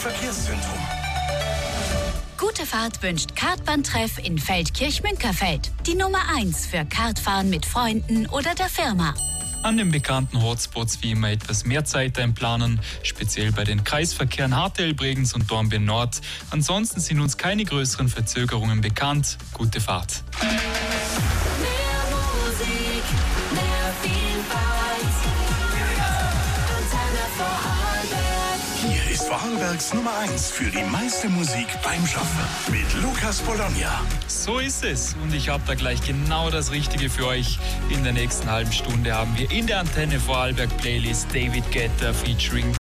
Verkehrszentrum. Gute Fahrt wünscht Kartbahntreff in Feldkirch-Münkerfeld. Die Nummer 1 für Kartfahren mit Freunden oder der Firma. An den bekannten Hotspots wie immer etwas mehr Zeit einplanen, speziell bei den Kreisverkehren Hartel, Bregenz und Dornbirn Nord. Ansonsten sind uns keine größeren Verzögerungen bekannt. Gute Fahrt. Mehr Musik, mehr Vielfalt. Antenne Vorarlberg. Hier ist Vorarlbergs Nummer 1 für die meiste Musik beim Schaffen. Mit Lukas Bologna. So ist es. Und ich habe da gleich genau das Richtige für euch. In der nächsten halben Stunde haben wir in der Antenne Vorarlberg Playlist David Guetta featuring